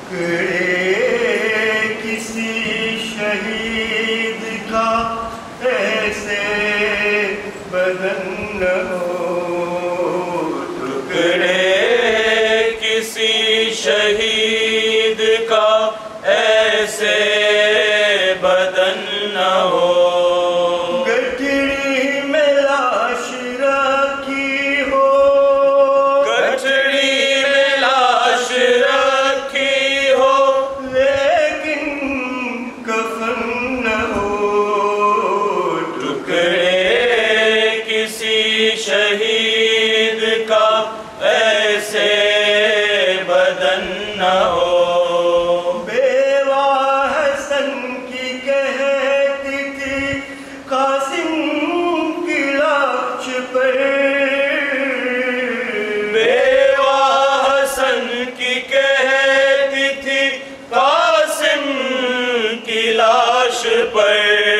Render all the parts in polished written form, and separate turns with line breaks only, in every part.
شہید کا ایسے بدن نہ ہو،
گٹھڑی میں لاش رکھی ہو،
گٹھڑی میں لاش رکھی ہو،
لیکن کفن نہ ہو،
ٹکڑے کسی شہید کا ایسے بدن نہ ہو۔
بیوہ حسن کی کہتی تھی قاسم کی لاش پر،
بیوہ حسن کی کہتی تھی قاسم کی لاش پر،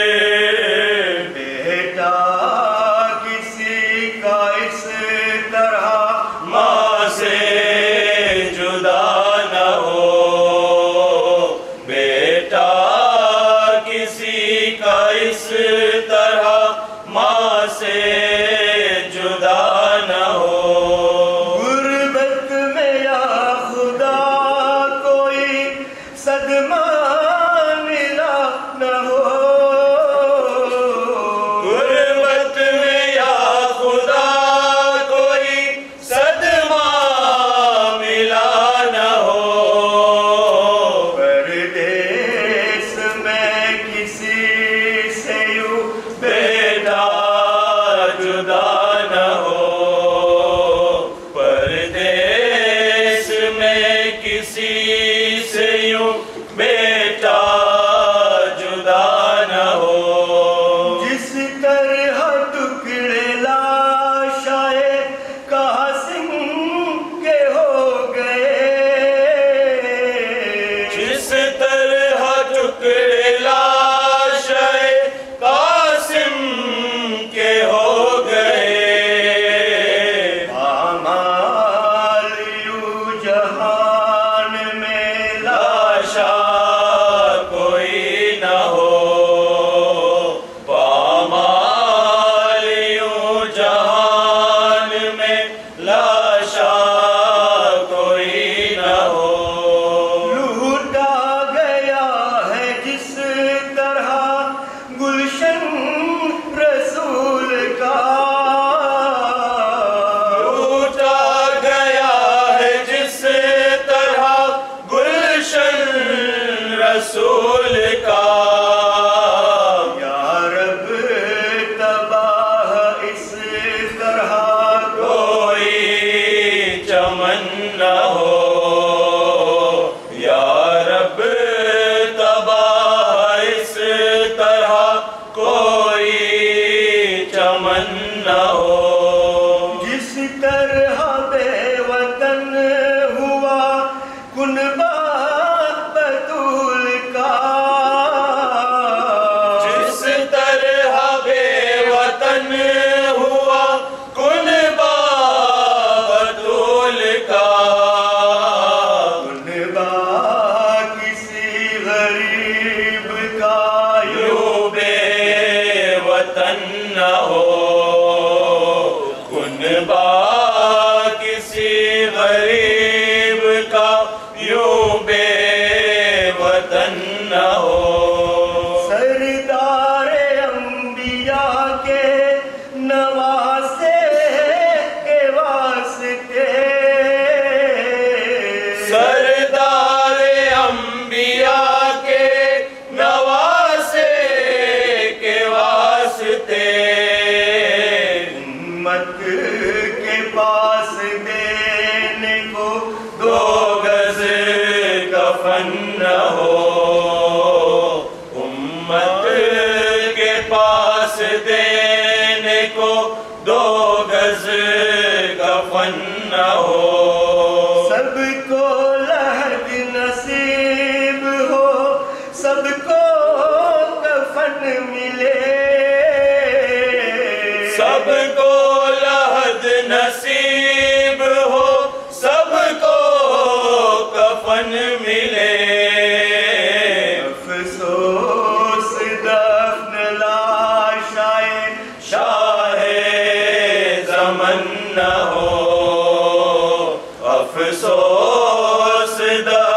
بیٹا کسی کا اس طرح
ماں سے جدا نہ ہو، بیٹا کسی کا اس طرح ماں سے جدا نہ ہو۔
غربت میں یا خدا کوئی صدمہ ملا نہ ہو،
غربت میں یا خدا کوئی صدمہ ملا نہ ہو،
پردیس میں کسی سے یوں
بیٹا جدا نہ ہو، پردیس میں کسی سے یوں بیٹا جدا نہ ہو۔
جس طرح ٹکڑے لاشائے قاسم کے ہو گئے،
جس طرح ٹکڑے لاشائے قاسم کے ہو گئے،
پامال یوں جہان میں
لاشا کوئی نہ ہو، پامال یوں جہان میں لاشا کوئی نہ ہو۔
لوٹا گیا ہے جس طرح گلشن رسول کا،
لوٹا گیا ہے جس طرح گلشن رسول کا،
یا رب تباہ اس طرح
کوئی چمن نہ ہو، یا رب تباہ اس طرح کوئی چمن نہ ہو۔
جس طرح بے وطن ہوا کنبہ بطول کا،
جس طرح بے وطن ہوا کنبہ بطول کا،
کنبہ کسی غریب کا
یوں بے وطن نہ ہو، کنبہ کسی غریب کا یوں بے وطن نہ ہو۔
سردار انبیاء کے نواسے کے واسطے،
سردار انبیاء کے نواسے کے واسطے،
امت کے پاس دینے کو
دو گز کفن نہ ہو، امت کے پاس دینے کو دو گز کفن نہ ہو۔
سب کو لحد نصیب ہو، سب کو کفن ملے،
سب کو لحد نصیب ہو، سب کو کفن کفن ملے
افسوس دفن لاشائے
شاہ زمن نہ ہو افسوس